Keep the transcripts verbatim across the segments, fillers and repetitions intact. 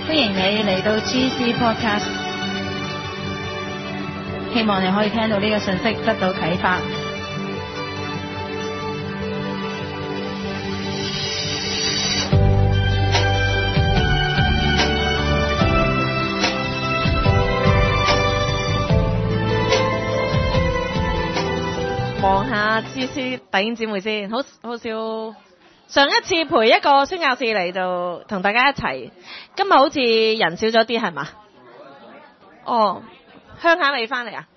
歡迎你嚟到 G C Podcast， 希望你可以聽到呢個信息得到啟發。 望下 G C 弟兄姊妹先，好好少。上一次陪一個宣教士嚟就同大家一齊，今日好似人少咗啲係嘛？哦，鄉下你翻嚟啊？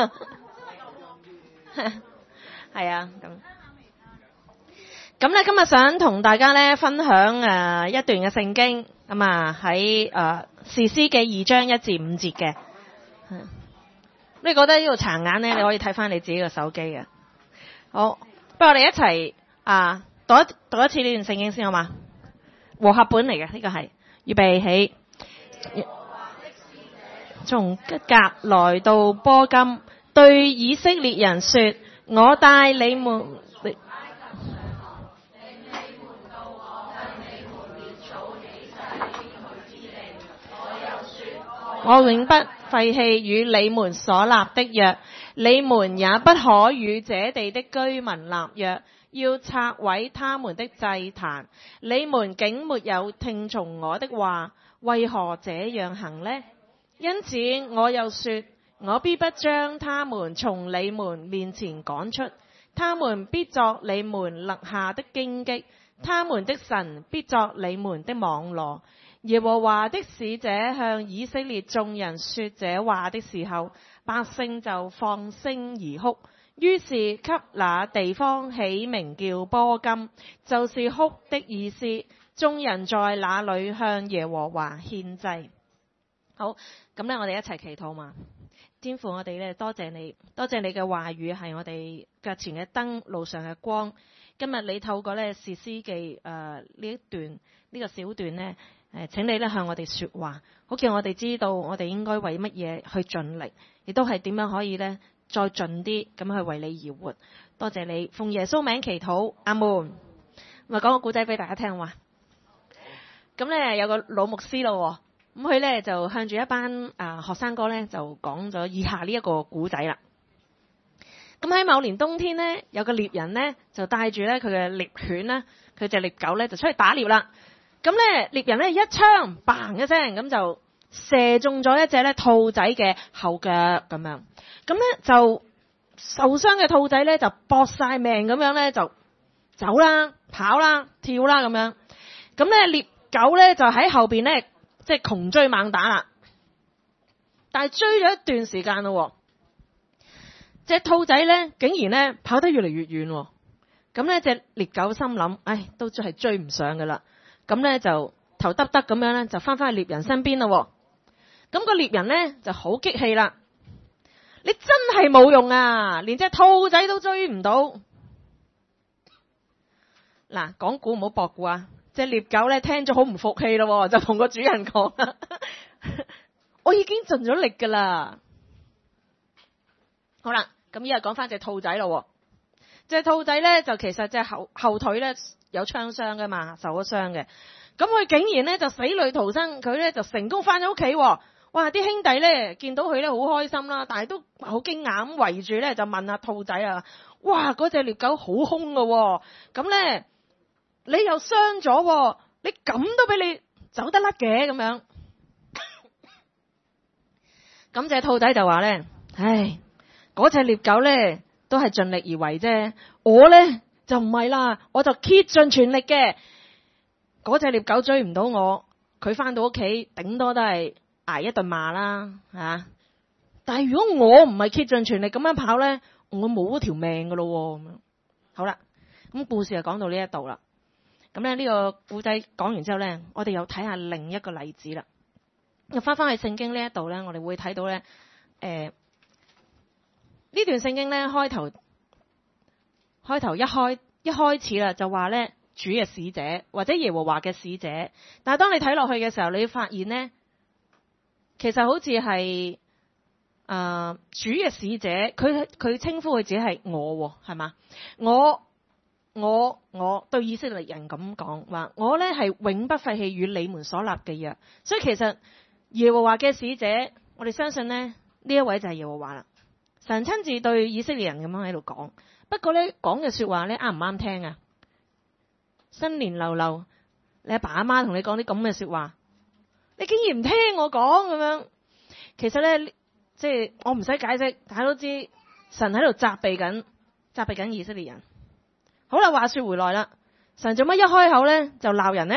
係啊，咁咁咧今日想同大家咧分享誒一段嘅聖經，咁啊喺誒士師記二章一至五節嘅。你覺得呢度殘眼咧，你可以睇翻你自己嘅手機嘅。好，不如我哋一齊啊！讀一讀一次呢段聖經先好嘛？和合本嚟嘅呢個係，預備起。從吉甲來到波金，對以色列人說：我帶你們，我永不廢棄與你們所立的約，你們也不可與這地的居民立約。要拆毀他們的祭壇，你們竟沒有聽從我的話，為何這樣行呢？因此我又說，我必不將他們從你們面前趕出，他們必作你們勒下的荊棘，他們的神必作你們的網羅。耶和華的使者向以色列眾人說這話的時候，百姓就放聲而哭。於是給那地方起名叫波金，就是哭的意思。眾人在那裏向耶和華獻祭。好，咁咧我哋一齊祈禱嘛。天父，我哋咧多謝你，多謝你嘅話語係我哋腳前嘅燈，路上嘅光。今日你透過咧士師記誒呢一段呢、呢個小段呢，誒請你咧向我哋說話，好叫我哋知道我哋應該為乜嘢去盡力，亦都係點樣可以咧再盡啲咁去為你而活。多謝你，奉耶穌名祈禱，阿門。咪講個故仔俾大家聽話。咁咧有個老牧師咯，咁佢咧就向住一班啊學生哥咧就講咗以下呢一個故仔啦。咁喺某年冬天咧，有個獵人咧就帶住咧佢嘅獵犬咧，佢隻獵狗咧就出去打獵啦。咁咧獵人咧一槍嘭一聲咁就射中咗一隻咧兔仔嘅後腳咁樣。咁咧就受傷嘅兔仔咧就搏晒命咁樣咧就走啦、跑啦、跳啦咁樣。咁咧獵狗咧就喺後邊咧即係窮追猛打啦。但係追咗一段時間咯，隻兔仔咧竟然咧跑得越嚟越遠。咁咧隻獵狗心諗，唉，都係追唔上噶啦。咁咧就頭耷耷咁樣咧就翻返去獵人身邊咯。咁個獵人咧就好激氣啦。你真係冇用啊，連隻兔仔都追唔到。嗱，講古唔好博古啊，隻獵狗咧聽咗好唔服氣咯，就同個主人講啦，我已經盡咗力噶啦。好啦，咁依家講翻隻兔仔咯。隻兔仔咧就其實隻後後腿咧有槍傷噶嘛，受咗傷嘅。咁佢竟然咧就死裏逃生，佢咧就成功翻咗屋企。哇！啲兄弟咧見到佢咧好開心啦，但係都好驚訝咁圍住咧就問下兔仔啊，哇！嗰隻獵狗好兇噶，咁咧你又傷咗，你咁都俾你走得甩嘅咁樣。咁隻兔仔就話咧，唉，嗰隻獵狗咧都係盡力而為啫，我咧就唔係啦，我就竭盡全力嘅。嗰隻獵狗追唔到我，佢翻到屋企頂多都係挨一頓罵啦，吓！但係如果我唔係竭盡全力咁樣跑咧，我冇嗰條命噶咯。咁樣好啦，咁故事就講到呢一度啦。咁咧呢個故仔講完之後咧，我哋又睇下另一個例子啦。又翻翻去聖經呢一度咧，我哋會睇到咧，誒、呃、呢段聖經咧開頭開頭一開一開始啦，就話咧主嘅使者或者耶和華嘅使者，但係當你睇落去嘅時候，你會發現咧。其實好似係誒主嘅使者，佢佢稱呼佢自己係我，係嘛？我我我對以色列人咁講話，我咧係永不廢棄與你們所立嘅約。所以其實耶和華嘅使者，我哋相信咧呢一位就係耶和華啦。神親自對以色列人咁樣喺度講，不過咧講嘅說話咧啱唔啱聽啊？新年流流，你阿爸阿媽同你講啲咁嘅說話，你竟然唔聽我講咁樣。其實咧，即係我唔使解釋，大家都知神喺度責備緊，責備緊以色列人。好啦，話說回來啦，神做乜一開口咧就鬧人呢？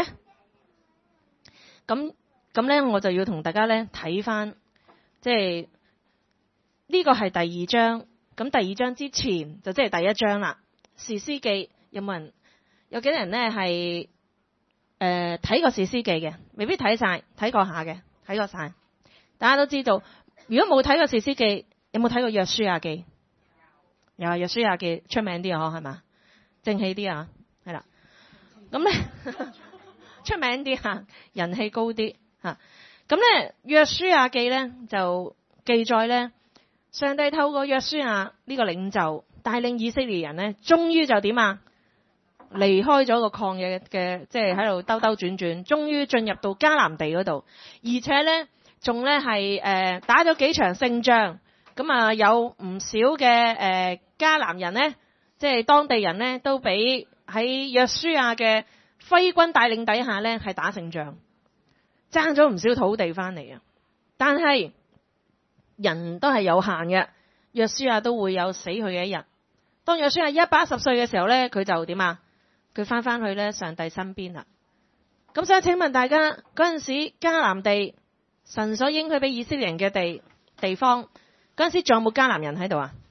咁咁咧，我就要同大家咧睇翻，即係呢個係第二章。咁第二章之前就即係第一章啦。士師記有冇人？有幾多人咧係誒睇過士師記嘅？未必睇晒，睇過下嘅，睇過晒。大家都知道，如果冇睇過士師記，有冇睇過約書亞記？有啊，約書亞記出名啲啊，嗬，係嘛？正氣啲啊，係啦。咁咧出名啲啊，人氣高啲吓。咁咧約書亞記咧就記載咧，上帝透過約書亞呢個領袖帶領以色列人咧，終於就點啊？離開咗個曠野嘅，即係喺度兜兜轉轉，終於進入到迦南地嗰度，而且咧仲咧係誒打咗幾場勝仗，咁啊有唔少嘅誒迦南人咧，即係當地人咧都俾喺約書亞嘅揮軍帶領底下咧係打勝仗，爭咗唔少土地翻嚟啊！但係人都係有限嘅，約書亞都會有死去嘅一日。當約書亞一百一十歲嘅時候咧，佢就點啊？佢翻翻去咧上帝身邊啦。咁所以請問大家，嗰陣時迦南地神所應許俾以色列人嘅地地方，嗰陣時仲有冇迦南人喺度啊？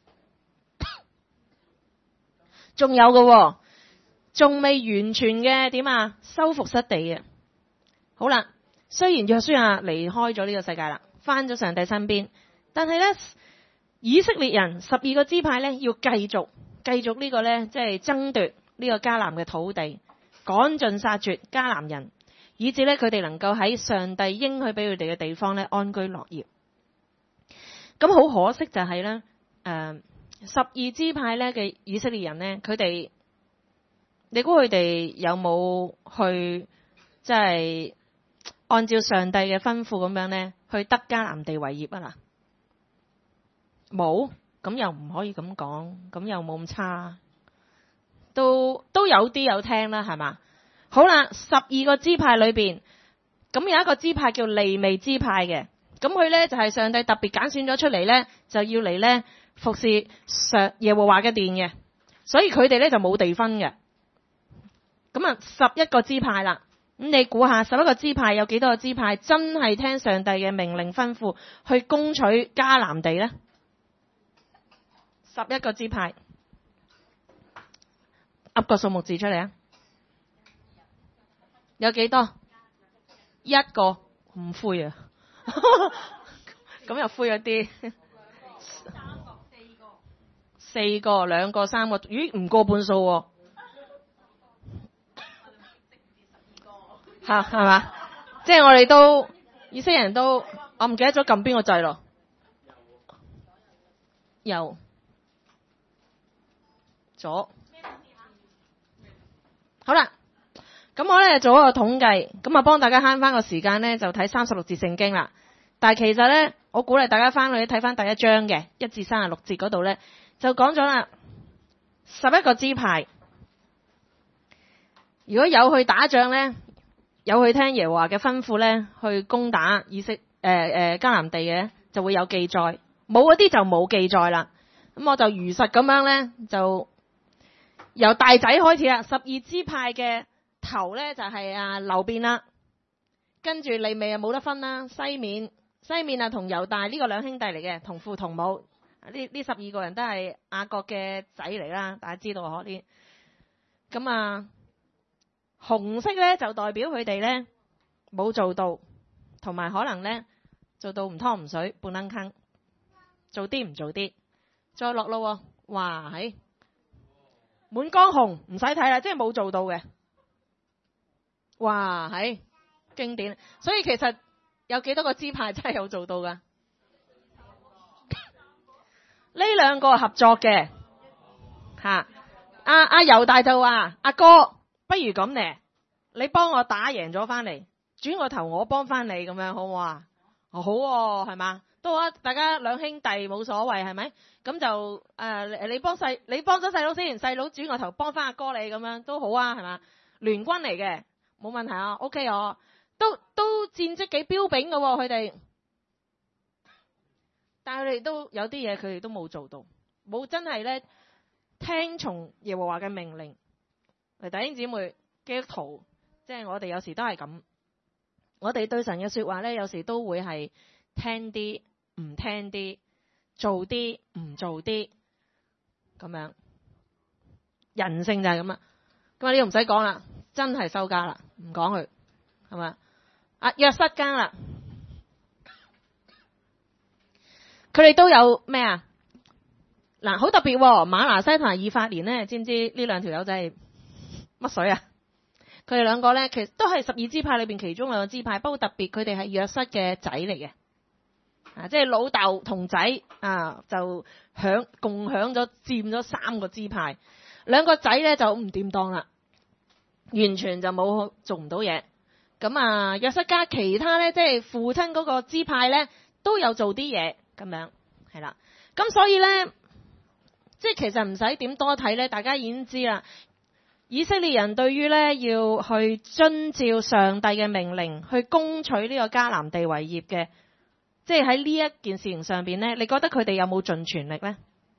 仲有嘅，仲未完全嘅點啊？收復失地嘅。好啦，雖然約書亞離開咗呢個世界啦，翻咗上帝身邊，但係咧以色列人十二個支派咧要繼續繼續呢個咧即係爭奪呢個迦南嘅土地，趕盡殺絕迦南人，以致咧佢哋能夠喺上帝應許俾佢哋嘅地方咧安居樂業。咁好可惜就係咧，誒十二支派咧嘅以色列人咧，佢哋你估佢哋有冇去即係按照上帝嘅吩咐咁樣咧去得迦南地為業啊？嗱，冇，咁又唔可以咁講，咁又冇咁差。都都有啲有聽啦，係嘛？好啦，十二個支派裏邊，咁有一個支派叫利未支派嘅，咁佢咧就係上帝特別揀選咗出嚟咧，就要嚟咧服侍上耶和華嘅殿嘅，所以佢哋咧就冇地分嘅。咁啊，十一個支派啦，咁你估下，十一個支派有幾多個支派真係聽上帝嘅命令吩咐去攻取迦南地咧？十一個支派。噏個數目字出嚟啊！有幾多？一個唔灰啊！咁又灰咗啲。三個、四個、四個、兩個、三個，咦？唔過半數喎。嚇係嘛？即係我哋都以色列人都，我唔記得咗撳邊個掣咯。右、左。好啦，咁我咧做一個統計，咁啊幫大家慳翻個時間咧，就睇三十六節聖經啦。但係其實咧，我鼓勵大家翻去睇翻第一章嘅一至三十六節嗰度咧，就講咗啦，十一個支派，如果有去打仗咧，有去聽耶和華嘅吩咐咧，去攻打以色誒誒迦南地嘅，就會有記載；冇嗰啲就冇記載啦。咁我就如實咁樣咧就。由大仔開始啦，十二支派嘅頭咧就係啊流便啦，跟住利未啊冇得分啦，西面西面啊同猶大呢個兩兄弟嚟嘅，同父同母，呢呢十二個人都係雅各嘅仔嚟啦，大家知道可啲。咁啊紅色咧就代表佢哋咧冇做到，同埋可能咧做到唔湯唔水半撚坑，做啲唔做啲，再落咯，哇係。滿江紅唔使睇啦，即係冇做到嘅。哇，係經典。所以其實有幾多個支派真係有做到噶？呢兩個合作嘅吓，啱阿阿猶大就話：阿哥，不如咁咧，你幫我打贏咗翻嚟，轉個頭我幫翻你咁樣，好唔好啊？哦，好喎，係嘛？都啊，大家兩兄弟冇所謂，係咪？咁就誒、呃，你幫細，你幫咗細佬先，細佬轉個頭幫翻阿哥你咁樣都好啊，係嘛？聯軍嚟嘅，冇問題啊 ，OK 我都都戰績幾彪炳㗎喎，佢哋。但係佢哋都有啲嘢，佢哋都冇做到，冇真係咧聽從耶和華嘅命令。弟兄姊妹，基督徒，即係我哋有時都係咁，我哋對神嘅說話咧，有時都會係聽啲唔聽啲，做啲唔做啲，咁樣人性就係咁啦。咁啊呢個唔使講啦，真係收家啦，唔講佢係咪啊？約瑟家啦。佢哋都有咩啊？嗱，好特別喎！馬拿西同埋以法蓮呢，知唔知呢兩條友仔係乜水啊？佢哋兩個咧，其實都係十二支派裏邊其中兩個支派，不過特別佢哋係約瑟嘅仔嚟嘅，啊，即係老豆同仔啊，就享共享咗佔咗三個支派，兩個仔咧就唔掂當啦，完全就冇做唔到嘢。咁啊，約瑟家其他咧，即係父親嗰個支派咧，都有做啲嘢。咁樣係啦，咁所以咧，即係其實唔使點多睇咧，大家已經知啦。以色列人對於咧要去遵照上帝嘅命令，去攻取呢個迦南地為業嘅，即係喺呢一件事情上邊咧，你覺得佢哋有冇盡全力咧？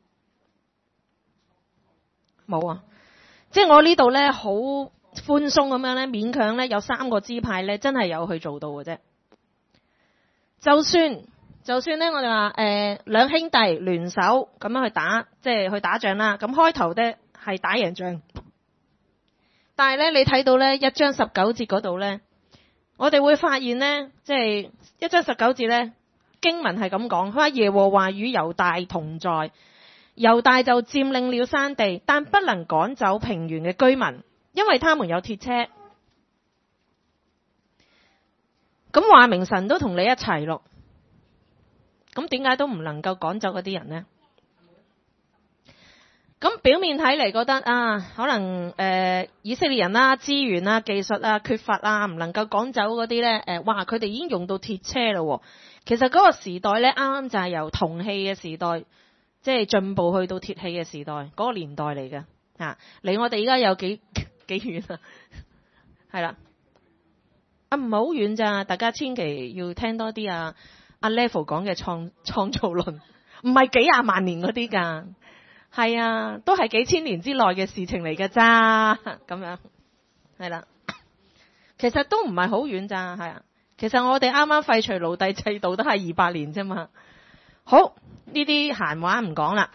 冇啊！即係我呢度咧好寬鬆咁樣咧，勉強咧有三個支派咧真係有去做到嘅啫。就算就算咧，我哋話誒兩兄弟聯手咁樣去打，即係去打仗啦。咁開頭咧係打贏仗，但係咧你睇到咧一章十九節嗰度咧，我哋會發現咧，即係一章十九節咧經文係咁講，佢話耶和華與猶大同在，猶大就佔領了山地，但不能趕走平原嘅居民，因為他們有鐵車。咁話明神都同你一齊咯。咁點解都唔能夠趕走嗰啲人呢？咁表面睇嚟覺得啊，可能誒、呃、以色列人啦、資源啦、技術啊缺乏啊，唔能夠趕走嗰啲咧誒，哇！佢哋已經用到鐵車咯。其實嗰個時代咧，啱啱就係由銅器嘅時代，即係進步去到鐵器嘅時代，嗰、嗰個年代嚟嘅嚇。離我哋而家有幾幾遠啊？係啦，啊唔係好遠咋，大家千祈要聽多啲啊！阿 Level 講嘅創創造論，唔係幾廿萬年嗰啲㗎，係啊，都係幾千年之內嘅事情嚟㗎咋，咁樣係啦。其實都唔係好遠咋，係啊。其實我哋啱啱廢除奴隸制度都係二百年啫嘛。好，呢啲閒話唔講啦。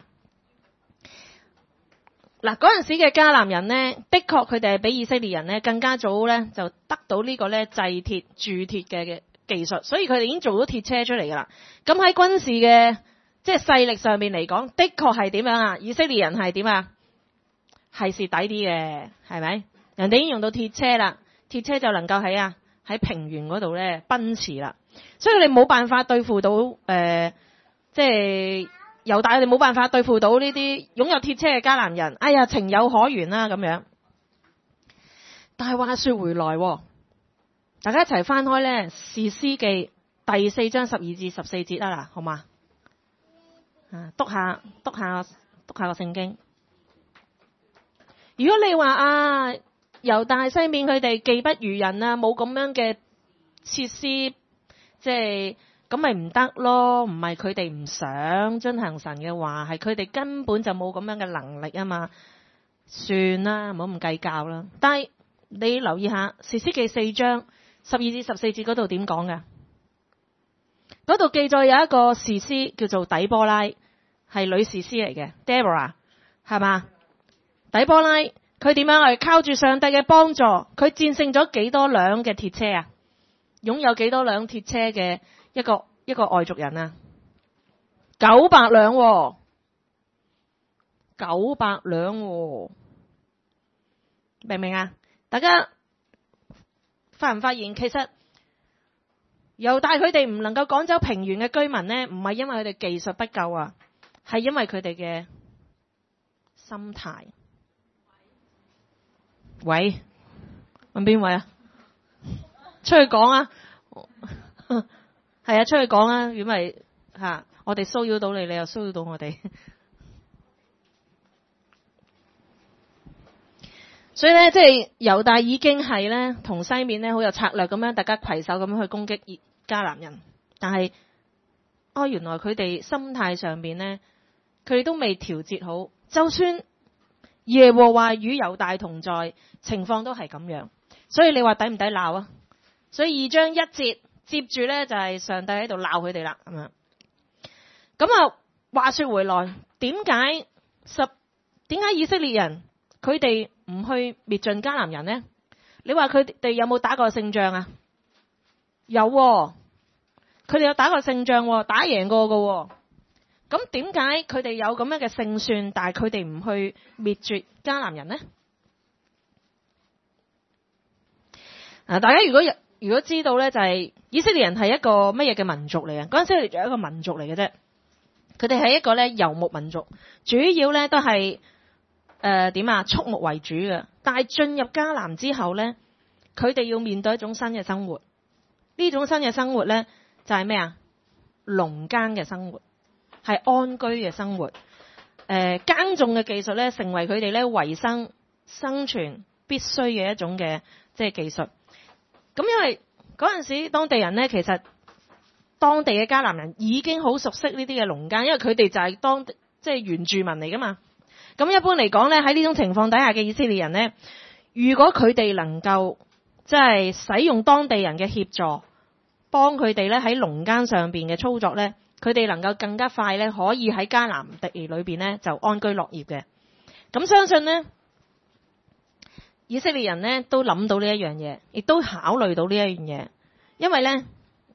嗱，嗰陣時嘅迦南人呢，的確佢哋係比以色列人呢更加早呢就得到呢個呢製鐵鑄鐵嘅嘅技術，所以佢哋已經做咗鐵車出嚟噶啦。咁喺軍事嘅即係勢力上面嚟講，的確係點樣啊？以色列人係點啊？係蝕底啲嘅，係咪？人哋已經用到鐵車啦，鐵車就能夠喺啊喺平原嗰度咧奔馳啦。所以你冇辦法對付到誒、呃，即係猶大，你冇辦法對付到呢啲擁有鐵車嘅迦南人。哎呀，情有可原啦咁樣。但係話說回來，大家一齊翻開咧《士師記》第四章十二至十四節啦，好嘛？啊，篤下篤下篤下個聖經。如果你話啊，猶大西面佢哋技不如人啊，冇咁樣嘅設施，即係咁咪唔得咯？唔係佢哋唔想遵行神嘅話，係佢哋根本就冇咁樣嘅能力啊嘛。算啦，唔好咁計較啦。但係你留意下《士師記》四章十二至十四節嗰度點講㗎？嗰度記載有一個士師叫做底波拉，係女士師嚟嘅 Deborah， 係嘛？底波拉佢點樣係靠住上帝嘅幫助，佢戰勝咗幾多輛嘅鐵車啊？擁有幾多輛鐵車嘅一個一個外族人啊？九百輛喎，九百輛喎，明唔明啊？大家發唔發現其實猶大佢哋唔能夠趕走平原嘅居民呢？唔係因為佢哋技術不夠啊，係因為佢哋嘅心態。 喂，問邊位啊？出去講啊！係啊，出去講啊！如果咪吓，我哋騷擾到你，你又騷擾到我哋。所以咧，即係猶大已經係咧同西面咧好有策略咁樣，大家攜手咁樣去攻擊迦南人。但係，哦，原來佢哋心態上邊咧，佢哋都未調節好。就算耶和華與猶大同在，情況都係咁樣。所以你話抵唔抵鬧啊？所以二章一節接住咧就係上帝喺度鬧佢哋啦，咁樣。咁啊，話說回來，點解十點解以色列人佢哋唔去滅盡迦南人呢？你話佢哋有冇打過勝仗啊？有喎，佢哋有打過勝仗喎，打贏過㗎喎。咁點解佢哋有咁樣嘅勝算，但係佢哋唔去滅絕迦南人呢？啊，大家如果如果知道咧，就係以色列人係一個乜嘢嘅民族嚟嘅？嗰陣時佢哋仲係一個民族嚟嘅啫。佢哋係一個咧游牧民族，主要咧都係誒點啊畜牧為主嘅。但係進入迦南之後咧，佢哋要面對一種新嘅生活。呢種新嘅生活咧就係咩啊？農耕嘅生活，係安居嘅生活。誒、呃、耕種嘅技術咧，成為佢哋咧維生生存必須嘅一種嘅即係技術。咁因為嗰陣時當地人咧，其實當地嘅迦南人已經好熟悉呢啲嘅農耕，因為佢哋就係當地即係原住民嚟噶嘛。咁一般嚟講咧，喺呢種情況底下嘅以色列人咧，如果佢哋能夠即係使用當地人嘅協助，幫佢哋咧喺農耕上邊嘅操作咧，佢哋能夠更加快咧可以喺迦南地裏邊咧就安居樂業嘅。咁相信咧，以色列人咧都諗到呢一樣嘢，亦都考慮到呢一樣嘢，因為咧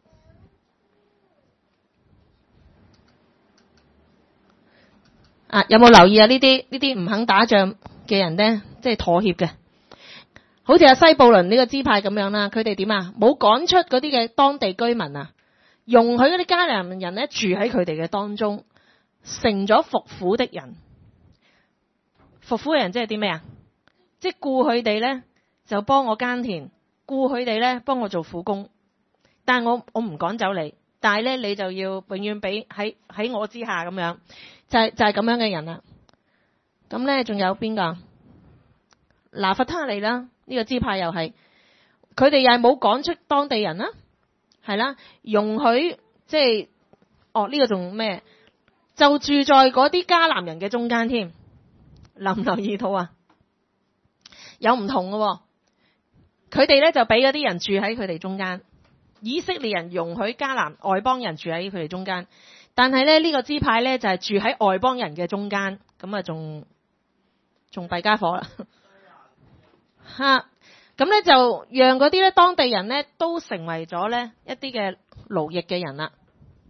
啊，有冇留意啊？呢啲呢啲唔肯打仗嘅人咧，即係妥協嘅，好似阿西布倫呢個支派咁樣啦。佢哋點啊？冇趕出嗰啲嘅當地居民啊，容許嗰啲迦南人咧住喺佢哋嘅當中，成咗服苦的人。服苦嘅人即係啲咩啊？即係雇佢哋咧，就幫我耕田；雇佢哋咧，幫我做苦工。但係我我唔趕走你，但係咧你就要永遠俾喺喺我之下咁樣，就係、是、就係、是、咁樣嘅人啦。咁咧仲有邊個？拿弗他利啦，呢、這個支派又係，佢哋又係冇趕出當地人啦，係啦，容許即係，哦呢、這個仲咩？就住在嗰啲迦南人嘅中間添，留唔留意到啊？有唔同嘅喎，佢哋咧就俾嗰啲人住喺佢哋中間。以色列人容許迦南外邦人住喺佢哋中間，但係咧呢個支派咧就係住喺外邦人嘅中間，咁啊仲仲弊家伙啦嚇。咁咧就讓嗰啲咧當地人咧都成為咗咧一啲嘅奴役嘅人啦。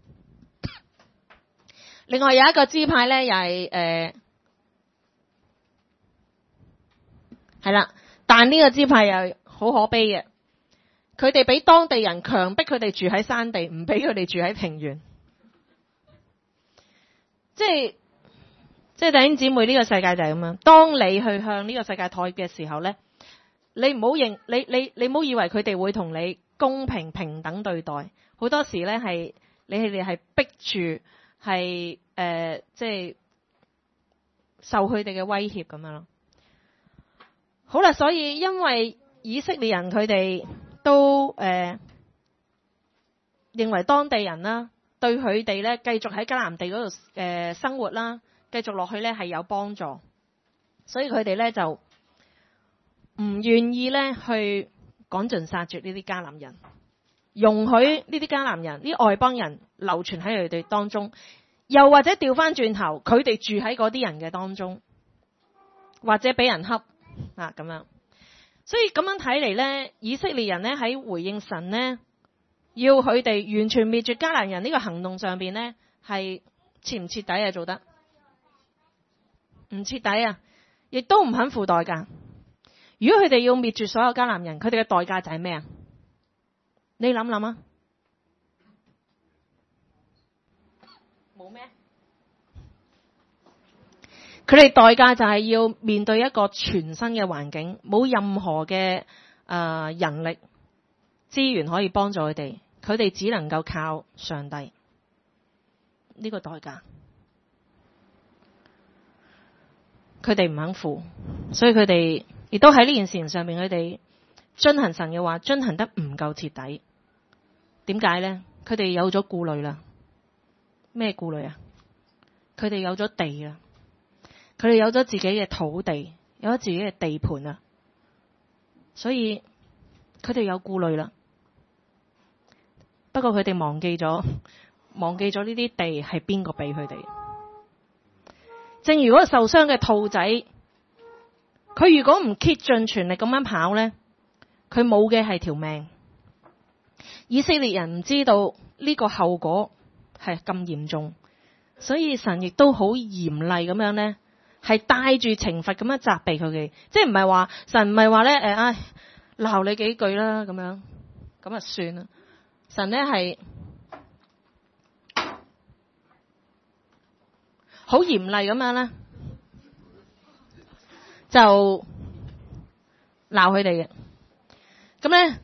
另外有一個支派咧又係誒。係啦，但呢個支派又好可悲嘅，佢哋俾當地人強迫佢哋住喺山地，唔俾佢哋住喺平原。即係即係弟兄姊妹，呢個世界就係咁樣。當你去向呢個世界妥協嘅時候咧，你唔好認你你你唔好以為佢哋會同你公平平等對待。好多時咧係你哋係逼住係誒，即係受佢哋嘅威脅咁樣咯。好啦，所以因為以色列人佢哋都誒、呃、認為當地人啦，對佢哋咧繼續喺迦南地嗰度誒生活啦，繼續落去咧係有幫助，所以佢哋咧就唔願意咧去趕盡殺絕呢啲迦南人，容許呢啲迦南人、呢外邦人流傳喺佢哋當中，又或者調翻轉頭，佢哋住喺嗰啲人嘅當中，或者俾人恰。啊，咁樣，所以咁樣睇嚟咧，以色列人咧喺回應神咧，要佢哋完全滅絕迦南人呢個行動上邊咧，係徹唔徹底啊？做得唔徹底啊？亦都唔肯付代價。如果佢哋要滅絕所有迦南人，佢哋嘅代價就係咩啊？你諗諗啊？冇咩？ 佢哋代價就係要面對一個全新嘅環境，冇任何嘅誒、呃、人力資源可以幫助佢哋，佢哋只能夠靠上帝呢、這個代價。佢哋唔肯付，所以佢哋亦都喺呢件事情上面，佢哋遵行神嘅話，遵行得唔夠徹底。點解呢？佢哋有咗顧慮啦。咩顧慮啊？佢哋有咗地啦，佢哋有咗自己嘅土地，有咗自己嘅地盤啊，所以佢哋有顧慮啦。不過佢哋忘記咗，忘記咗呢啲地係邊個俾佢哋。正如嗰個受傷嘅兔仔，佢如果唔竭盡全力咁樣跑呢，佢冇嘅係條命。以色列人唔知道呢個後果係咁嚴重，所以神亦都好嚴厲咁樣呢，係帶住懲罰咁樣責備佢哋，即係唔係話神唔係話咧誒，唉鬧你幾句啦咁樣，咁啊算啦。神呢係好嚴厲咁樣咧，就鬧佢哋嘅。咁咧，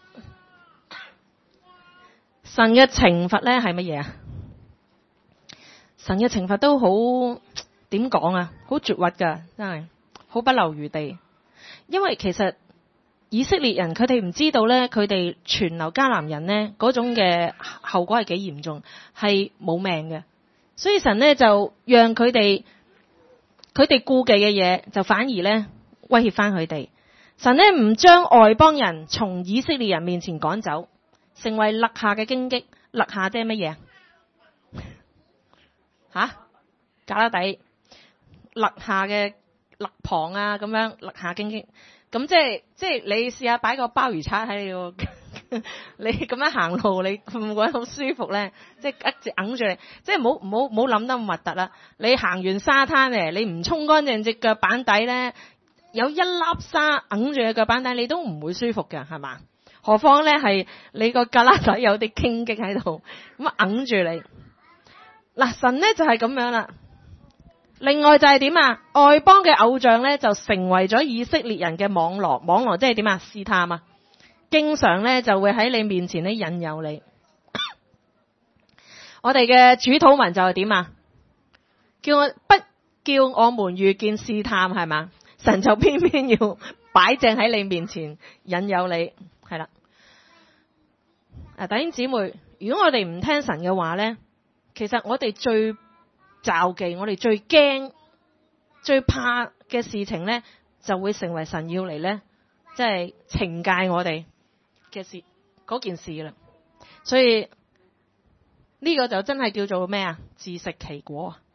神嘅懲罰咧係乜嘢啊？神嘅懲罰都好點講啊？好絕核噶，真係好不留餘地。因為其實以色列人佢哋唔知道咧，佢哋傳流迦南人咧嗰種嘅後果係幾嚴重，係冇命嘅。所以神咧就讓佢哋佢哋顧忌嘅嘢，就反而咧威脅翻佢哋。神咧唔將外邦人從以色列人面前趕走，成為勒下嘅荊棘。勒下即係乜嘢啊？吓，假底勒下嘅勒旁啊，咁樣勒下荊棘。咁即係即係你試下擺個鮑魚叉喺你個你咁樣行路，你會唔會好舒服咧？即係一直揞住你，即係唔好唔好唔好諗得咁核突啦。你行完沙灘咧，你唔沖乾淨隻腳板底咧，有一粒沙揞住你腳板底，你都唔會舒服嘅，係嘛？何況咧係你個胳肋底有啲荊棘喺度，咁啊揞住你。嗱，神咧就係咁樣啦。另外就係點啊？外邦嘅偶像咧就成為咗以色列人嘅網羅，網羅即係點啊？試探啊！經常咧就會喺你面前咧引誘你。我哋嘅主禱文就係點啊？叫我不叫我們遇見試探，係嘛？神就偏偏要擺正喺你面前引誘你，係啦。啊，弟兄姊妹，如果我哋唔聽神嘅話咧，其實我哋最罩忌，我哋最驚、最怕嘅事情咧，就會成為神要嚟咧，即係懲戒我哋嘅事嗰件事啦。所以呢個就真係叫做咩啊？自食其果啊！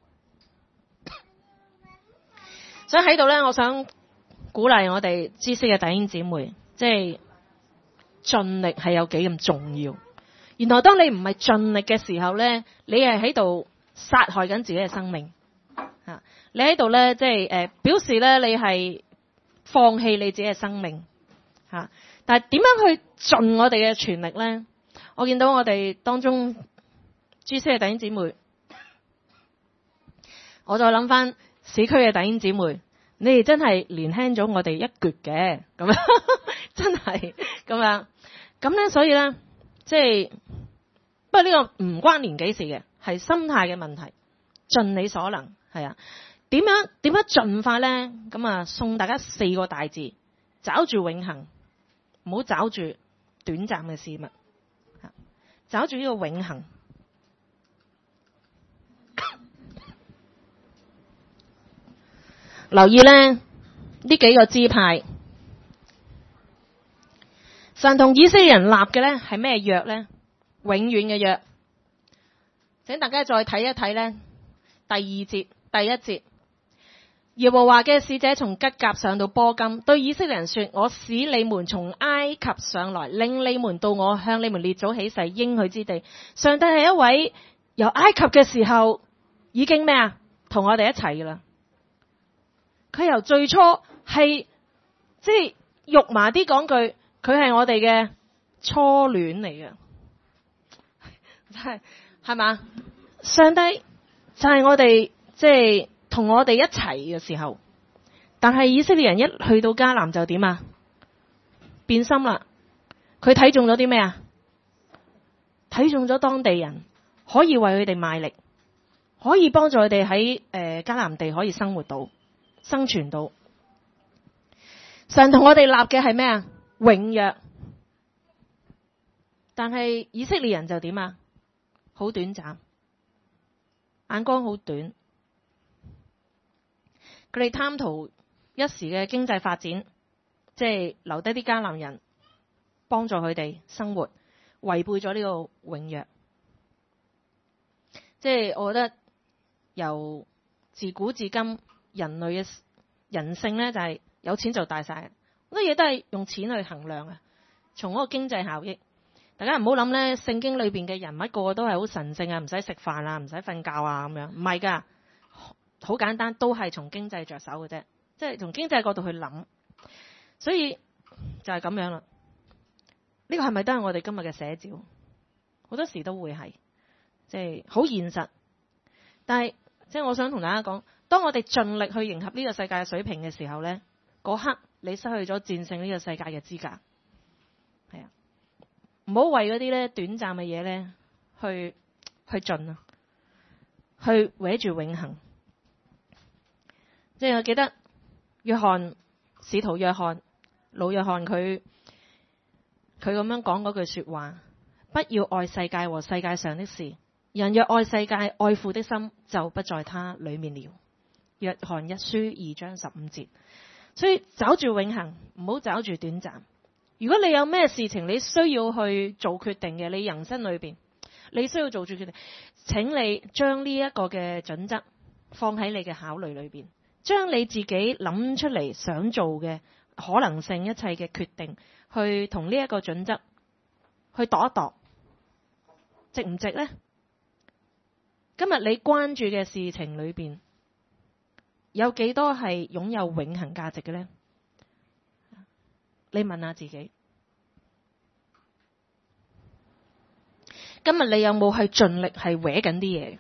所以喺度咧，我想鼓勵我哋知識嘅弟兄姊妹，即係盡力係有幾咁重要。原來當你唔係盡力嘅時候咧，你係喺度殺害緊自己嘅生命。吓，你喺度咧，即係誒表示咧，你係放棄你自己嘅生命。吓，但係點樣去盡我哋嘅全力咧？我見到我哋當中知識嘅弟兄姊妹，我再諗翻市區嘅弟兄姊妹，你哋真係年輕咗我哋一橛嘅，咁樣真係咁樣。咁咧，所以咧，即係不過呢個唔關年紀事嘅，係心態嘅問題。盡你所能，係啊。點樣點樣盡法咧？咁啊，送大家四個大字：找住永恆，唔好找住短暫嘅事物。找住呢個永恆。留意咧，呢幾個支派，神同以色列人立嘅咧係咩約咧？永遠嘅約。請大家再睇一睇咧，第二節第一節，耶和華嘅使者從吉甲上到波金，對以色列人說：我使你們從埃及上來，領你們到我向你們列祖起誓應許之地。上帝係一位由埃及嘅時候已經咩啊？同我哋一齊噶啦。佢由最初係即係肉麻啲講句，佢係我哋嘅初戀嚟嘅，係係嘛？上帝就係我哋即係同我哋一齊嘅時候，但係以色列人一去到迦南就點啊？變心啦！佢睇中咗啲咩啊？睇中咗當地人，可以為佢哋賣力，可以幫助佢哋喺誒迦南地可以生活到、生存到。神同我哋立嘅係咩啊？永約。但係以色列人就點啊？好短暫，眼光好短。佢哋貪圖一時嘅經濟發展，即係留低啲迦南人幫助佢哋生活，違背咗呢個永約。即係我覺得由自古至今人類嘅人性呢，就係有錢就大晒，好多嘢都係用錢去衡量啊。從嗰個經濟效益，大家唔好諗呢，聖經裏邊嘅人物個個都係好神聖啊，唔使食飯啊，唔使瞓覺啊咁樣，唔係噶。好簡單，都係從經濟着手嘅啫，即係從經濟角度去諗，所以就係咁樣啦。呢個係咪都係我哋今日嘅寫照？好多時都會係，即係好現實。但係即係我想同大家講，當我哋盡力去迎合呢個世界嘅水平嘅時候呢，嗰刻你失去咗戰勝呢個世界嘅資格。係啊，唔好為嗰啲咧短暫嘅嘢呢去去盡啊，去搲住永恆。即係我記得約翰使徒約翰老約翰佢佢咁樣講嗰句說話：不要愛世界和世界上的事，人若愛世界，愛父的心就不在他裏面了。約翰一書二章十五節。所以找住永恆，唔好找住短暫。如果你有咩事情你需要去做決定嘅，你人生裏邊你需要做住決定，請你將呢一個嘅準則放喺你嘅考慮裏邊。將你自己諗出嚟想做嘅可能性一切嘅決定，去同呢一個準則去度一度，值唔值呢？今日你關注嘅事情裏邊，有幾多係擁有永恆價值嘅呢？你問下自己，今日你有冇係盡力係搲緊啲嘢？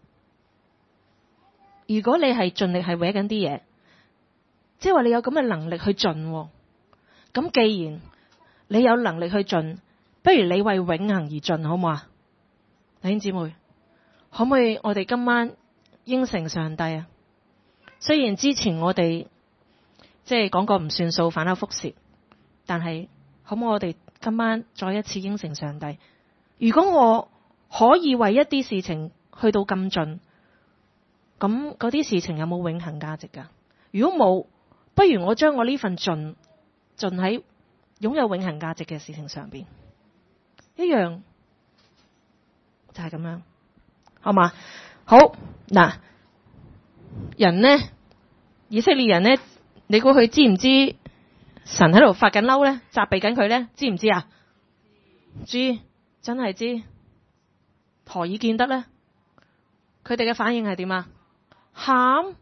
如果你係盡力係搲緊啲嘢，即係話你有咁嘅能力去盡，咁既然你有能力去盡，不如你為永恆而盡，好唔好啊？弟兄姊妹，可唔可以我哋今晚應承上帝啊？雖然之前我哋即係講過唔算數，反口覆舌，但係可唔可以我哋今晚再一次應承上帝？如果我可以為一啲事情去到咁盡，咁嗰啲事情有冇永恆價值㗎？如果冇，不如我將我呢份盡盡喺擁有永恆價值嘅事情上邊，一樣就係咁樣，好嘛？好嗱，人呢，以色列人呢，你估佢知唔知神喺度發緊嬲呢？責備緊佢呢？知唔知啊？知，真係知。何以見得呢？佢哋嘅反應係點啊？喊？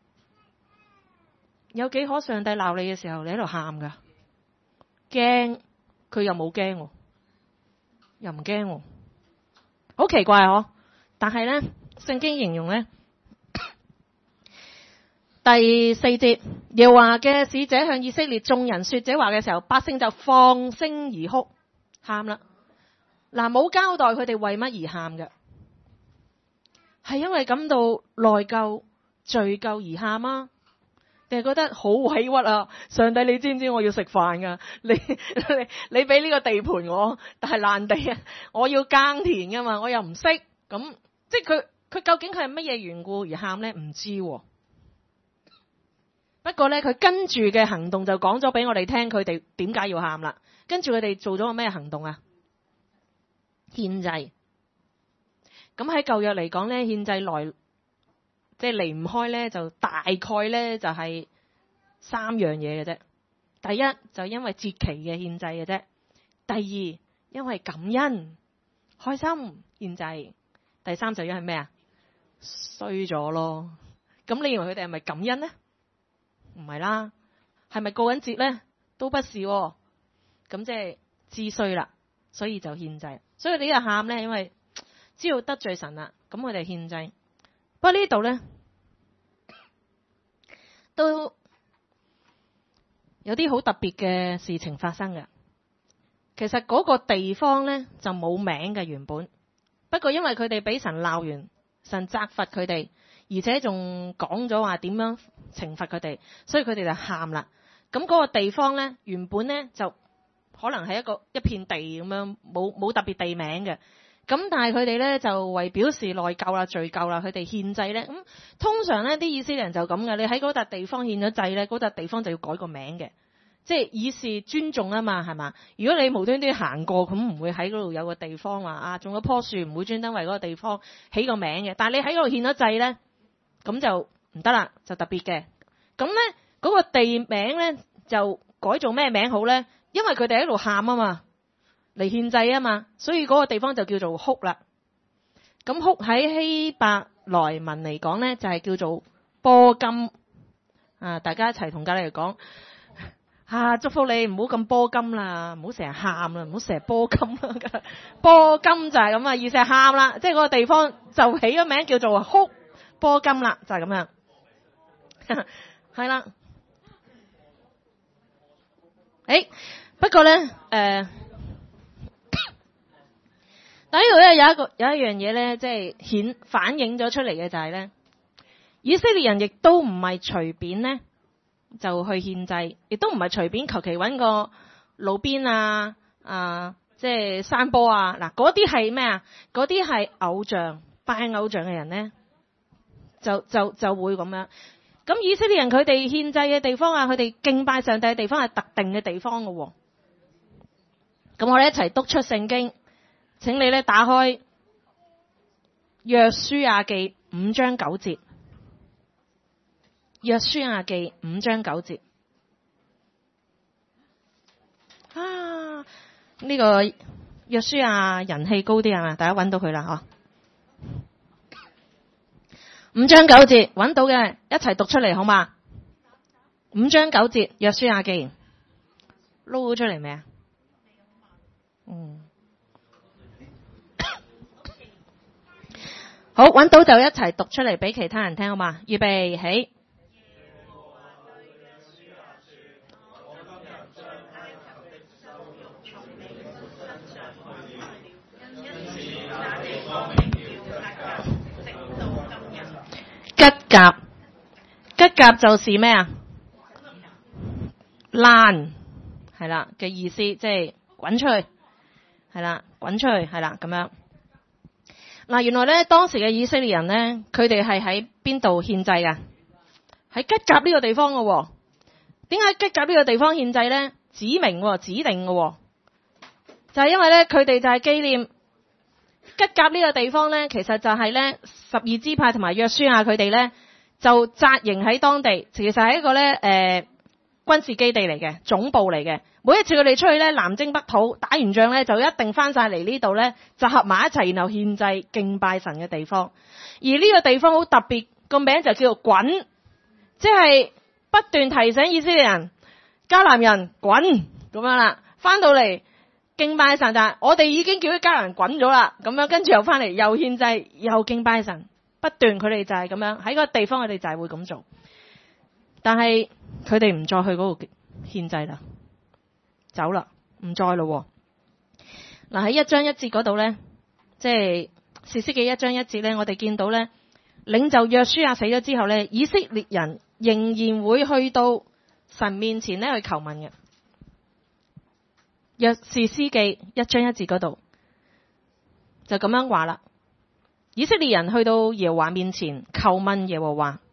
有幾可上帝鬧你嘅時候，你喺度喊噶？驚？佢又冇驚，又唔驚，好奇怪嗬！但係呢，聖經形容呢，第四節，耶和華嘅使者向以色列眾人說這話嘅時候，百姓就放聲而哭，喊啦。嗱，冇交代佢哋為乜而喊嘅，係因為感到內疚、罪疚而喊啊？定係覺得好委屈啊？上帝，你知唔知我要食飯噶？你你你俾呢個地盤我，但係爛地啊！我要耕田噶嘛，我又唔識，咁即係佢佢究竟佢係乜嘢緣故而喊呢？唔知啊。不過呢，佢跟住嘅行動就講咗俾我哋聽，佢哋點解要喊啦？跟住佢哋做咗個咩行動啊？獻祭。咁喺舊約嚟講呢，獻祭來即係離唔開呢，就大概呢就係三樣嘢嘅啫。第一就因為節期嘅獻祭嘅啫。第二因為感恩開心獻祭。第三就因為咩啊？衰咗咯。咁你認為佢哋係咪感恩呢？唔係啦。係咪過緊節呢？都不是喎。咁即係知衰啦，所以就獻祭。所以你呢個喊呢，因為知道得罪神啦，咁佢哋獻祭。不過呢度呢， 都有啲好特別嘅事情發生嘅。其實嗰個地方咧就冇名嘅原本，不過因為佢哋俾神鬧完，神責罰佢哋，而且仲講咗話點樣懲罰佢哋，所以佢哋就喊啦。咁嗰個地方咧原本咧就可能係一個一片地咁樣，冇冇特別地名嘅。咁但係佢哋咧就為表示內疚啦、罪疚啦，佢哋獻祭咧。咁通常咧啲以色列人就咁嘅，你喺嗰笪地方獻咗祭咧，嗰笪地方就要改個名嘅。即係以示尊重啊嘛，係嘛？如果你無端端行過，咁唔會喺嗰度有個地方話啊種咗棵樹，唔會專登為嗰個地方起個名嘅。但係你喺嗰度獻咗祭咧，咁就唔得啦，就特別嘅。咁咧嗰個地名咧就改做咩名好咧？因為佢哋喺度喊啊嘛，嚟獻祭啊嘛，所以嗰個地方就叫做哭啦。咁哭喺希伯來文嚟講咧，就係叫做波金啊！大家一齊同隔籬嚟講。啊！祝福你唔好咁波金啦，唔好成日喊啦，唔好成日波金啦。波金就係咁啊，意思係喊啦，即係嗰個地方就起咗名叫做哭波金啦，就係、是、咁樣。係啦。誒，不過咧，誒、呃，但呢度咧有一個有一樣嘢咧，即係顯反映咗出嚟嘅就係咧，以色列人亦都唔係隨便咧。就去獻祭，亦都唔係隨便求其揾個路邊啊，啊，即係山坡啊，嗱，嗰啲係咩啊？嗰啲係偶像，拜偶像嘅人咧，就就就會咁樣。咁以色列人佢哋獻祭嘅地方啊，佢哋敬拜上帝嘅地方係特定嘅地方嘅喎。咁我哋一齊督出聖經，請你咧打開約書亞記五章九節。約書亞記五章九節啊，呢、這個約書亞人氣高啲係嘛？大家揾到佢啦嗬？五章九節揾到嘅，一齊讀出嚟好嘛？五章九節約書亞記撈出嚟未啊？嗯，好，揾到就一齊讀出嚟俾其他人聽好嘛？預備起。吉甲，吉甲就是咩啊？爛係啦嘅意思，即係滾出去，係啦，滾出去係啦咁樣。嗱，原來咧當時嘅以色列人咧，佢哋係喺邊度獻祭啊？喺吉甲呢個地方嘅。點解吉甲呢個地方獻祭咧？指明指定嘅，就係因為咧佢哋就係紀念。吉甲呢個地方咧，其實就係咧十二支派同埋約書亞佢哋咧就紮營喺當地，其實係一個咧誒、呃、軍事基地嚟嘅，總部嚟嘅。每一次佢哋出去咧南征北討，打完仗咧就一定翻晒嚟呢度咧集合埋一齊，然後獻祭敬拜神嘅地方。而呢個地方好特別，個名就叫做滾，即係不斷提醒以色列人迦南人滾咁樣啦，翻到嚟。敬拜神，但係我哋已經叫啲迦南人滾咗啦，咁樣跟住又翻嚟又獻祭又敬拜神，不斷佢哋就係咁樣喺個地方，佢哋就係會咁做。但係佢哋唔再去嗰度獻祭啦，走啦，唔再咯。嗱，喺一章一節嗰度咧，即係士師記一章一節咧，我哋見到咧，領袖約書亞死咗之後咧，以色列人仍然會去到神面前咧去求問嘅。約士師記一章一節嗰度就咁樣話啦，以色列人去到耶和華面前求問耶和華，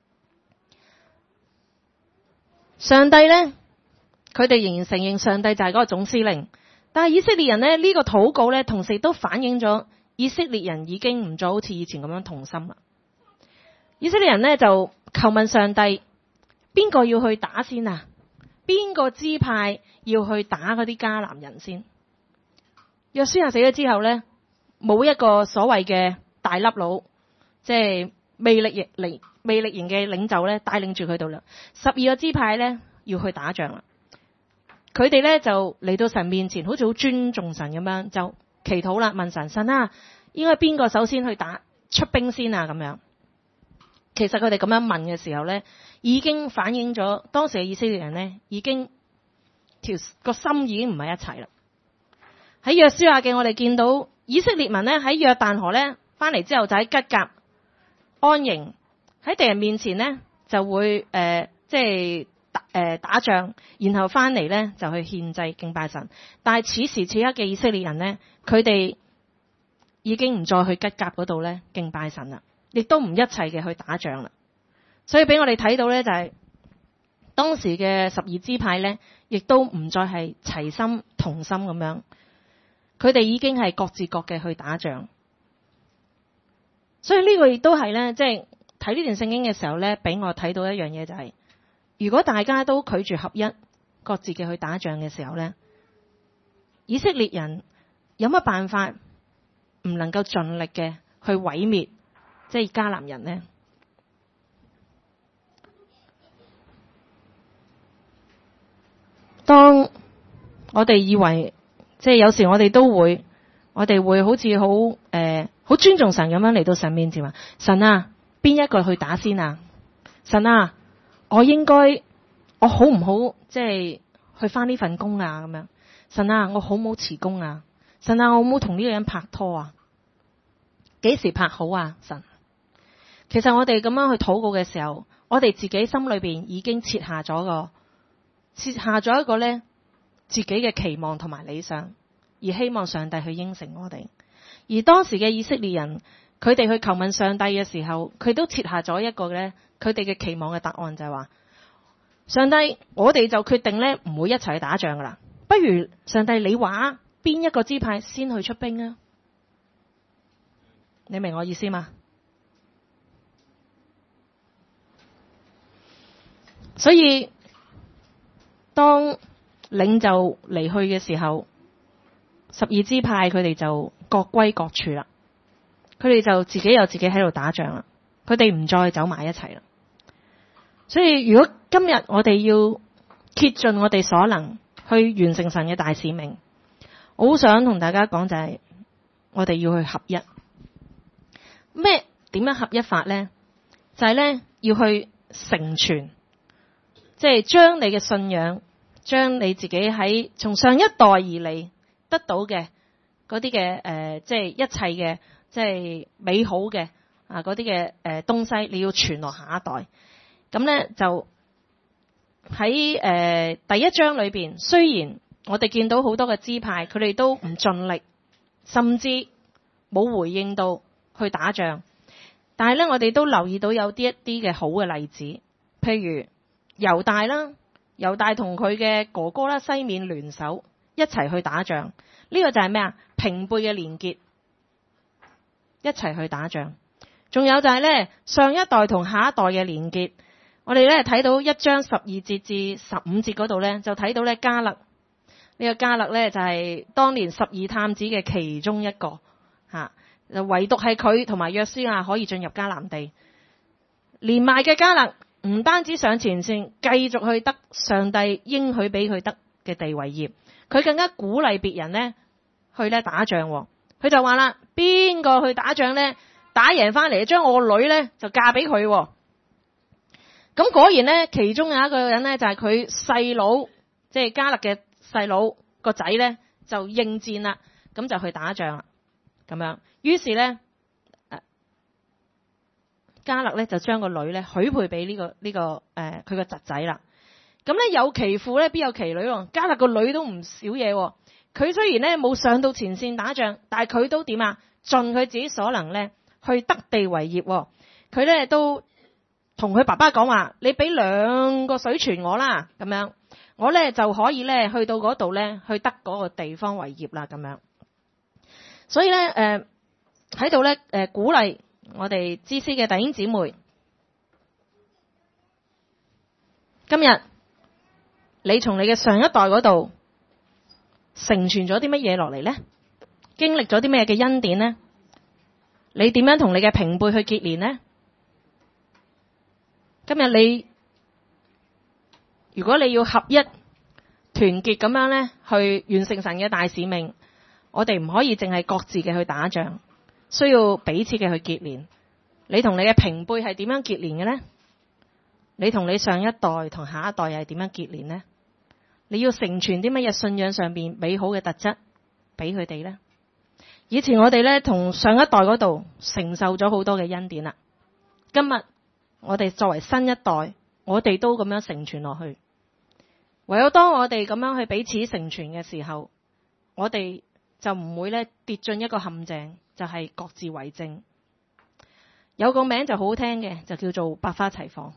上帝呢，佢哋仍然承認上帝就係嗰個總司令，但係以色列人呢，呢個禱告呢，同時都反映咗以色列人已經唔再好似以前咁樣同心啦。以色列人呢，就求問上帝，邊個要去打先啊？邊個支派要去打嗰啲迦南人先？約書亞死咗之後咧，冇一個所謂嘅大粒佬，即係魅力型、魅力型嘅領袖咧，帶領住佢度啦。十二個支派咧要去打仗啦，佢哋咧就嚟到神面前，好似好尊重神咁樣，就祈禱啦，問神，神啊，應該邊個首先去打出兵先啊？咁樣其實佢哋咁樣問嘅時候咧，已經反映咗當時嘅以色列人咧，已經條個心已經唔係一齊啦。喺約書亞記我哋見到以色列民咧喺約旦河咧翻嚟之後就喺吉甲安營，喺敵人面前咧就會誒、呃、即係打誒、呃、打仗，然後翻嚟咧就去獻祭敬拜神。但係此時此刻嘅以色列人咧，佢哋已經唔再去吉甲嗰度咧敬拜神啦，亦都唔一齊嘅去打仗啦。所以俾我哋睇到咧就係、是、當時嘅十二支派咧，亦都唔再係齊心同心咁樣，佢哋已經係各自各嘅去打仗。所以呢個亦都係咧，即係睇呢段聖經嘅時候咧，俾我睇到一樣嘢就係、是，如果大家都拒絕合一，各自嘅去打仗嘅時候咧，以色列人有乜辦法唔能夠盡力嘅去毀滅即係迦南人呢？當我哋以為即係有時我哋都會，我哋會好似好誒好尊重神咁樣嚟到神面前話：神啊，邊一個去打先啊？神啊，我應該我好唔好即係去返呢份工啊？咁樣，神啊，我好唔好辭工啊？神啊，我冇同呢個人拍拖啊？幾時拍好啊？神，其實我哋咁樣去禱告嘅時候，我哋自己心裏邊已經設下咗個設下咗一個咧自己嘅期望同埋理想，而希望上帝去應承我哋。而當時嘅以色列人，佢哋去求問上帝嘅時候，佢都設下咗一個咧佢哋嘅期望嘅答案，就係話：上帝，我哋就決定咧唔會一齊去打仗噶啦，不如上帝你話邊一個支派先去出兵啊？你明我意思嗎？所以當領袖離去嘅時候，十二支派佢哋就各歸各處啦，佢哋就自己有自己喺度打仗啦，佢哋唔再走埋一齊啦。所以如果今日我哋要竭盡我哋所能去完成神嘅大使命，我好想同大家講就係我哋要去合一。咩點樣合一法呢？就係咧要去成全，即係將你嘅信仰，將你自己喺從上一代而嚟得到嘅嗰啲嘅誒，即係一切嘅即係美好嘅啊嗰啲嘅誒東西，你要傳落下一代。咁咧就喺誒、呃、第一章裏邊，雖然我哋見到好多嘅支派，佢哋都唔盡力，甚至冇回應到去打仗，但係咧我哋都留意到有啲一啲嘅好嘅例子，譬如猶大啦，猶大同佢嘅哥哥啦西緬聯手一齊去打仗，呢、這個就係咩啊？平輩嘅連結，一齊去打仗。仲有就係咧上一代同下一代嘅連結，我哋咧睇到一章十二節至十五節嗰度咧，就睇到咧迦勒，呢、這個迦勒咧就係當年十二探子嘅其中一個吓。唯獨係佢同埋約書亞可以進入迦南地，連埋嘅迦勒唔單止上前線，繼續去得上帝應許俾佢得嘅地為業，佢更加鼓勵別人呢去咧打仗。佢就話啦：邊個去打仗呢？打贏翻嚟，將我個女呢就嫁俾佢。咁果然呢，其中有一個人呢，就係佢細佬，即係迦勒嘅細佬個仔呢，就應戰啦，咁就去打仗啦，咁樣。於是咧，迦勒咧就將個女咧許配俾呢、這個呢、這個誒佢個侄仔啦。咁咧有其父咧，必有其女喎。迦勒個女都唔少嘢喎。佢雖然咧冇上到前線打仗，但係佢都點啊？盡佢自己所能咧，去得地為業。佢咧都同佢爸爸講話：你俾兩個水泉我啦，咁樣我咧就可以咧去到嗰度咧，去得嗰個地方為業啦，咁樣。所以咧，誒、呃。喺度咧，誒鼓勵我哋知識嘅弟兄姊妹，今日你從你嘅上一代嗰度承傳咗啲乜嘢落嚟呢？經歷咗啲咩嘅恩典呢？你點樣同你嘅平輩去結連呢？今日你如果你要合一團結咁樣咧，去完成神嘅大使命，我哋唔可以淨係各自嘅去打仗。需要彼此嘅去結連， 你同你嘅平輩係點樣結連嘅呢？你同你上一代同下一代又係點樣結連呢？你要承傳啲乜嘢信仰上邊美好嘅特質俾佢哋呢？以前我哋咧同上一代嗰度承受咗好多嘅恩典啦，今日我哋作為新一代，我哋都咁樣承傳落去。唯有當我哋咁樣去彼此承傳嘅時候，我哋就唔會咧跌進一個陷阱，就係各自為政。有個名就好好聽嘅，就叫做百花齊放，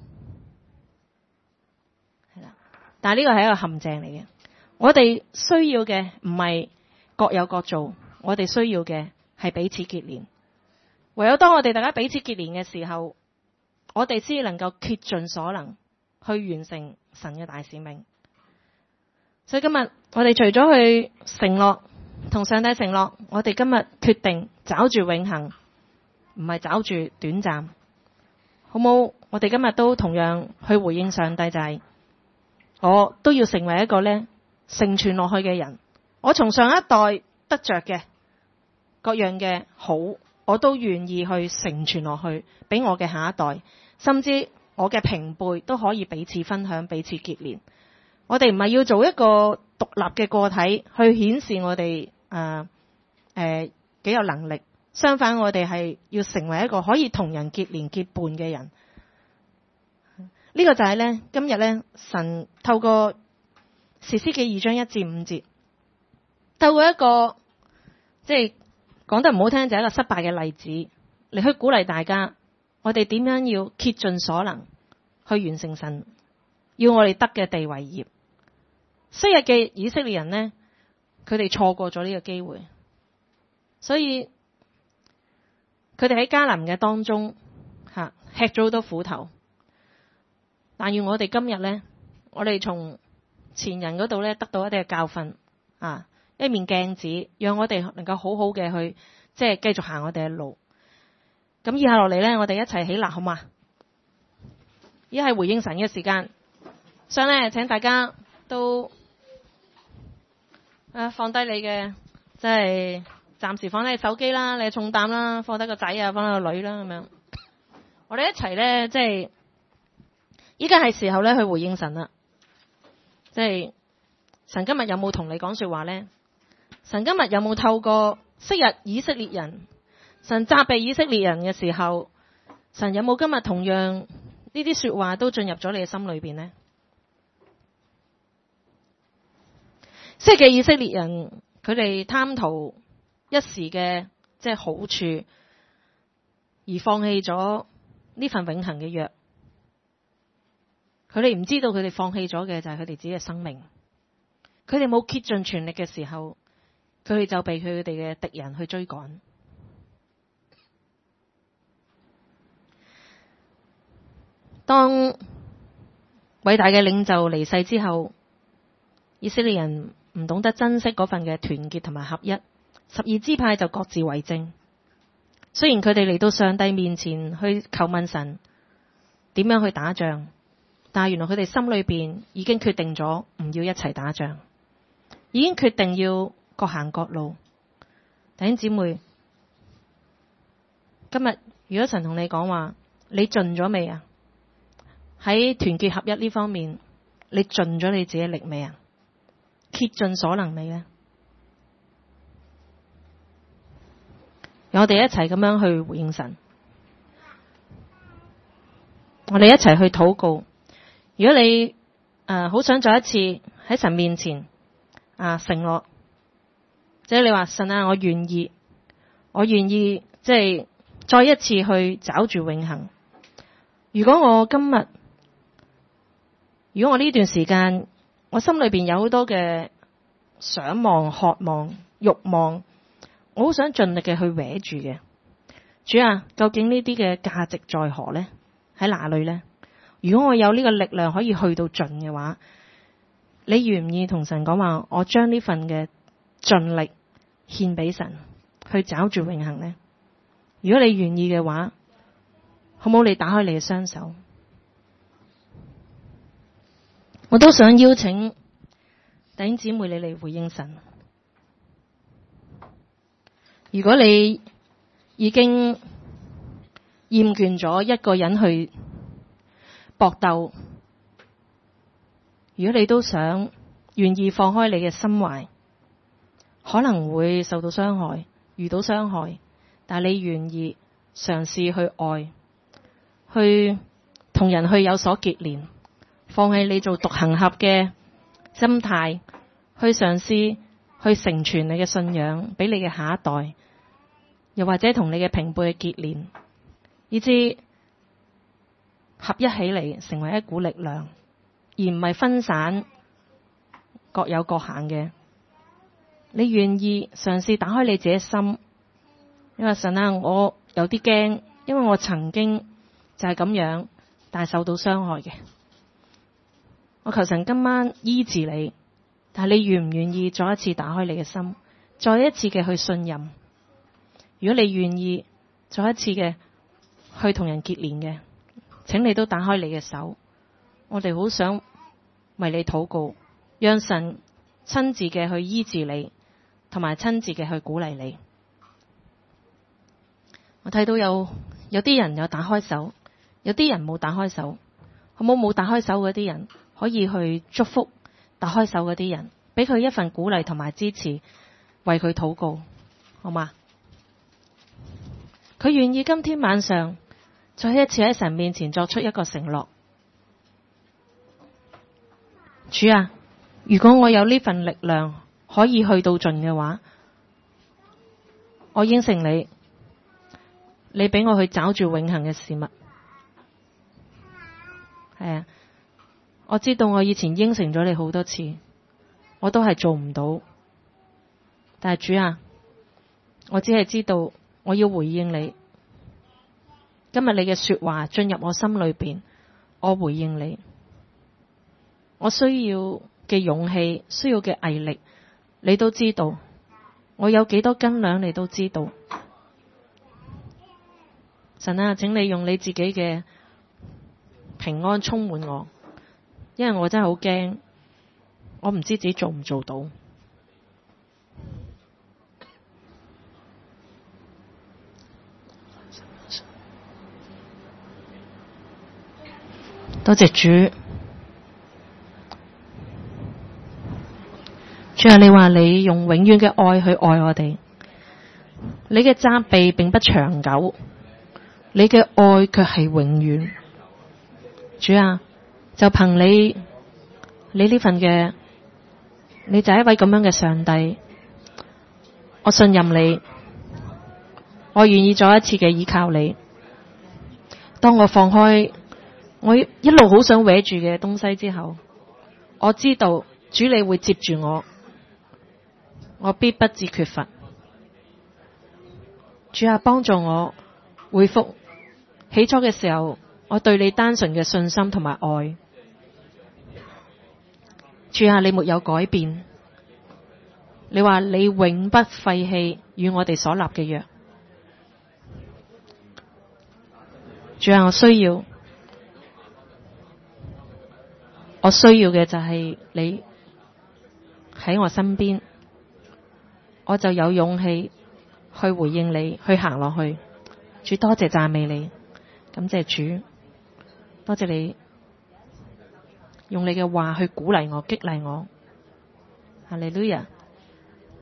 係啦。但係呢個係一個陷阱嚟嘅。我哋需要嘅唔係各有各做，我哋需要嘅係彼此結連。唯有當我哋大家彼此結連嘅時候，我哋先能夠竭盡所能去完成神嘅大使命。所以今日我哋除咗去承諾同上帝承諾，我哋今日決定找住永恆，唔係找住短暫，好冇？我哋今日都同樣去回應上帝，就係我都要成為一個咧承傳落去嘅人。我從上一代得着嘅各樣嘅好，我都願意去承傳落去，俾我嘅下一代，甚至我嘅平輩都可以彼此分享、彼此結連。我哋唔係要做一個獨立嘅個體去顯示我哋誒誒幾有能力，相反我哋係要成為一個可以同人結連結伴嘅人。呢、這個就係咧今日咧神透過士師記二章一至五節，透過一個即係講得唔好聽就係一個失敗嘅例子嚟去鼓勵大家，我哋點樣要竭盡所能去完成神要我哋得嘅地為業。昔日嘅以色列人呢，佢哋錯過咗呢個機會，所以佢哋喺迦南嘅當中吓吃咗好多苦頭。但願我哋今日呢，我哋從前人嗰度呢得到一啲嘅教訓啊，一面鏡子，讓我哋能夠好好嘅去即係繼續行我哋嘅路。咁以下落嚟呢，我哋一齊起立好嘛？依係回應神嘅時間，所以呢，請大家都啊放低你嘅即係暫時放低手機啦，你嘅重擔啦，放低個仔啊，放低個女啦咁樣。我哋一齊呢，即係依家係時候呢去回應神啦。即係神今日有冇同你講說話呢？神今日有冇透過昔日以色列人，神責備以色列人嘅時候，神有冇今日同樣呢啲說話都進入咗你嘅心裏邊呢？昔日嘅以色列人，佢哋貪圖一時嘅即係好處，而放棄咗呢份永恆嘅約。佢哋唔知道佢哋放棄咗嘅就係佢哋自己嘅生命。佢哋冇竭盡全力嘅時候，佢哋就被佢哋嘅敵人去追趕。當偉大嘅領袖離世之後，以色列人唔懂得珍惜嗰份嘅團結同埋合一，十二支派就各自為政。雖然佢哋嚟到上帝面前去求問神點樣去打仗，但係原來佢哋心裏邊已經決定咗唔要一齊打仗，已經決定要各行各路。弟兄姊妹，今日如果神同你講話，你盡咗未啊？喺團結合一呢方面，你盡咗你自己嘅力未啊？竭盡所能未呢？讓我哋一齊咁樣去回應神，我哋一齊去禱告。如果你誒好、呃、想再一次喺神面前啊、呃、承諾，即係你話神啊，我願意，我願意即係再一次去找住永恆。如果我今日，如果我呢段時間，我心裏邊有好多嘅想望、渴望、慾望，我好想盡力嘅去搲住嘅。主啊，究竟呢啲嘅價值在何呢？喺哪裏呢？如果我有呢個力量可以去到盡嘅話，你願唔願意同神講話？我將呢份嘅盡力獻俾神，去找住永恆呢？如果你願意嘅話，好冇？你打開你嘅雙手。我都想邀請弟兄姊妹你嚟回應神。如果你已經厭倦咗一個人去搏鬥。如果你都想願意放開你嘅心懷，可能會受到傷害，遇到傷害，但係你願意嘗試去愛，去同人去有所結連，放棄你做獨行俠嘅心態，去嘗試去成全你嘅信仰俾你嘅下一代，又或者同你嘅平輩嘅結連，以致合一起嚟成為一股力量，而唔係分散各有各行嘅。你願意嘗試打開你自己心，因為神啊，我有啲驚，因為我曾經就係咁樣，但係受到傷害嘅。我求神今晚醫治你，但係你願唔願意再一次打開你嘅心，再一次嘅去信任？如果你願意再一次嘅去同人結連嘅，請你都打開你嘅手。我哋好想為你禱告，讓神親自嘅去醫治你，同埋親自嘅去鼓勵你。我睇到有有啲人有打開手，有啲人冇打開手。好冇冇打開手嗰啲人，可以去祝福打開手嗰啲人，俾佢一份鼓勵同埋支持，為佢禱告，好嗎？佢願意今天晚上再一次喺神面前作出一個承諾。主啊，如果我有呢份力量可以去到盡嘅話，我應承你，你俾我去找住永恆嘅事物。係啊，我知道我以前應承咗你好多次，我都係做唔到。但係主啊，我只係知道我要回應你。今日你嘅說話進入我心裏邊，我回應你。我需要嘅勇氣，需要嘅毅力，你都知道。我有幾多斤兩，你都知道。神啊，請你用你自己嘅平安充滿我，因為我真係好驚，我唔知自己做唔做到。多謝主，主啊，你話你用永遠嘅愛去愛我哋，你嘅責備並不長久，你嘅愛卻係永遠。主啊，就憑你你呢份嘅，你就係一位咁樣嘅上帝，我信任你，我願意再一次嘅依靠你。當我放開我一路好想搲住嘅東西之後，我知道主你會接住我，我必不致缺乏。主啊，幫助我恢復起初嘅時候我對你單純嘅信心同埋愛。主啊，你沒有改變，你話你永不廢棄與我哋所立嘅約。主啊，我需要我需要嘅就係你喺我身邊，我就有勇氣去回應你，去行落去。主，多謝讚美你，感謝主，多謝你用你嘅話去鼓勵我、激勵我。哈利路亞。